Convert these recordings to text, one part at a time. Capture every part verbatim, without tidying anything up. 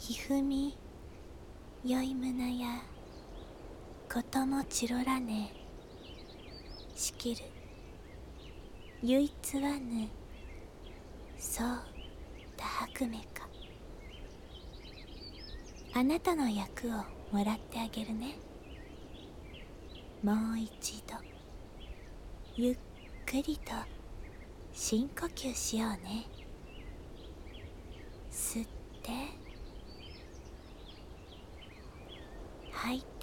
ひふみよいむなやこともちろらねしきる唯一はぬそうたはくめか。あなたの役をもらってあげるね。もう一度ゆっくりと深呼吸しようね。吸って吐いて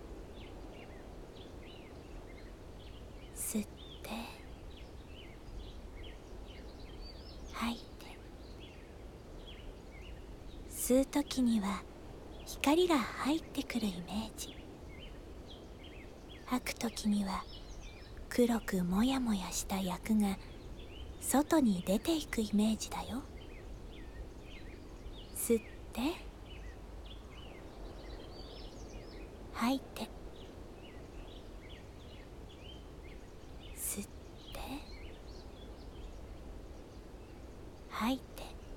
吸って吐いて。吸うときには光が入ってくるイメージ、吐くときには黒くもやもやした役が外に出ていくイメージだよ。吸って吐いて吸って吐いて。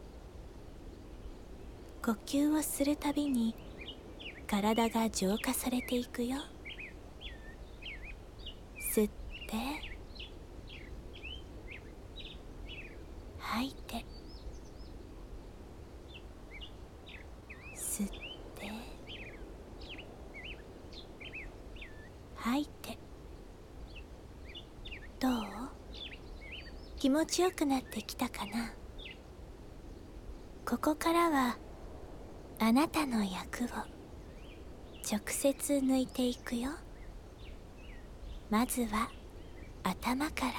呼吸をするたびに体が浄化されていくよ。吸って吐いて吸って吐いて。どう？気持ちよくなってきたかな？ここからはあなたの役を直接抜いていくよ。まずは頭から。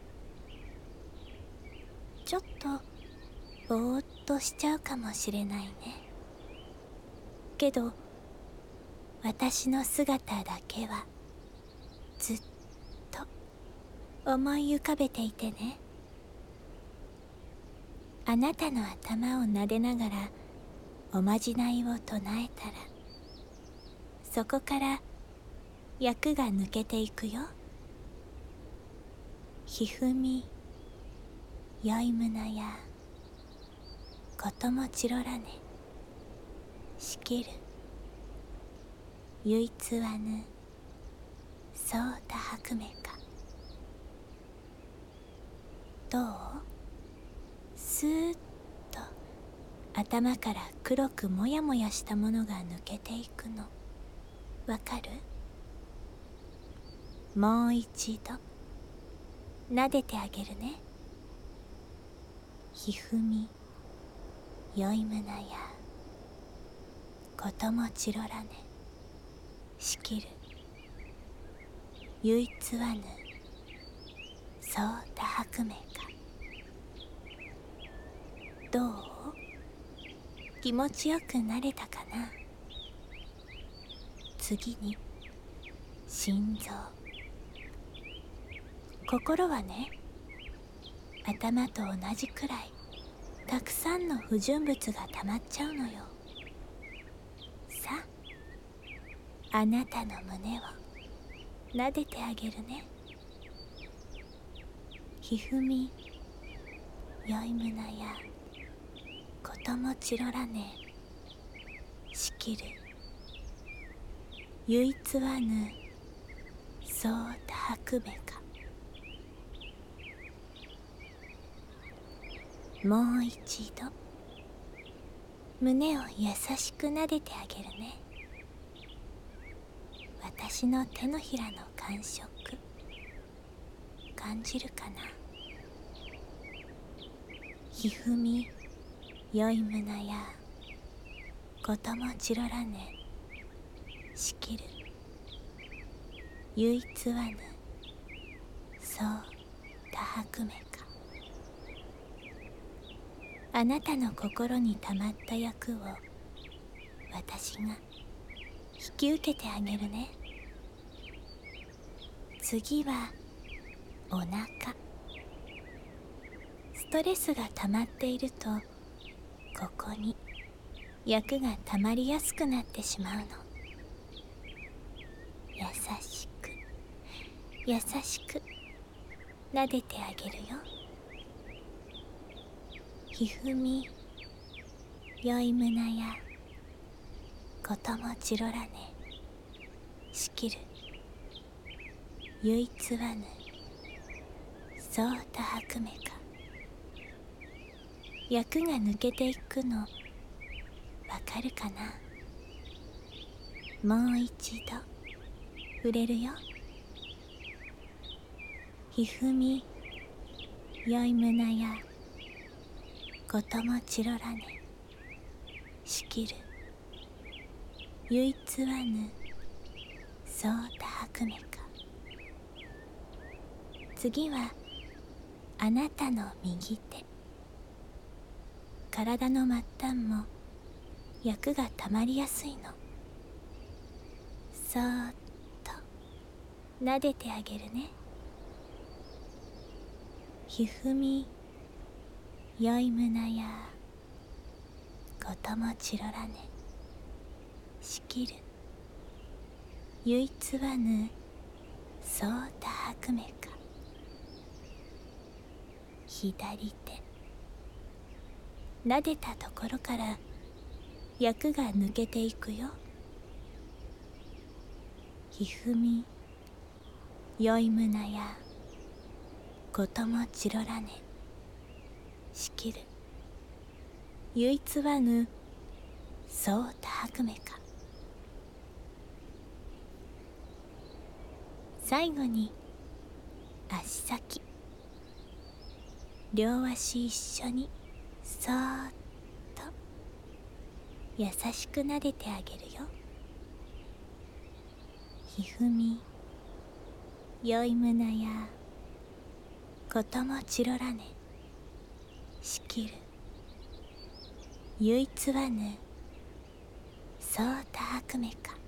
ちょっとぼーっとしちゃうかもしれないね。けど私の姿だけはずっと思い浮かべていてね。あなたの頭を撫でながらおまじないを唱えたら、そこから役が抜けていくよ。ひふみよいむなやこともちろらねしきる唯一はぬそうたはくめか。どう？スーッと頭から黒くもやもやしたものが抜けていくのわかる？もう一度撫でてあげるね。ひふみよいむなやこともちろらねしきる唯一はぬそうたはくめか。どう？気持ちよくなれたかな？次に心臓。心はね、頭と同じくらいたくさんの不純物が溜まっちゃうのよ。さあ、あなたの胸を撫でてあげるね。ひふみよいむなやこともちろらねしきる唯一はぬそうたはくめか。もう一度胸を優しく撫でてあげるね。私の手のひらの感触感じるかな？ひふみよいむなやこともちろらねしきる唯一はぬそうたはくめか。あなたの心にたまった役を私が引き受けてあげるね。次はお腹。ストレスがたまっているとここに役がたまりやすくなってしまうの。優しく優しく撫でてあげるよ。ひふみよいむなやこともちろらねしきる唯一はぬそうたはくめか。役が抜けていくのわかるかな。もう一度触れるよ。ひふみよいむなやこともちろらねしきる唯一はぬそうたはくめか。次はあなたの右手。体の末端も役がたまりやすいの。そーっと撫でてあげるね。ひふみよいむなやこともちろらねしきる唯一はぬそうたはくめか。左手撫でたところから役が抜けていくよ。ひふみよいむなやこともちろらねしきる唯一はぬそうたはくめか。最後に足先両足一緒にそーっと優しく撫でてあげるよ。ひふみよいむなやこともちろらねしきる唯一はぬそうたはくめか。